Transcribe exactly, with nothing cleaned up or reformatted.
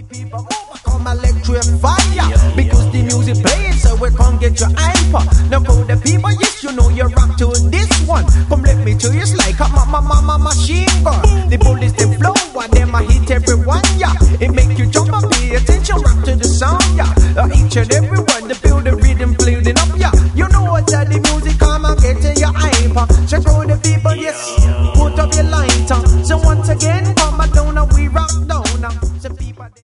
People overcome electrify because the music playing, so we come get your hyper. Now for the people, yes, you know you rock to this one. Come let me tell you, it's like a mama mama machine gun. The bullets they flow, and them I hit everyone, yeah. It make you jump and pay attention, rock to the sound, yeah. Uh, each and every one, the feel the rhythm building up, yeah. You know what that the music come and get to your hyper. So for the people.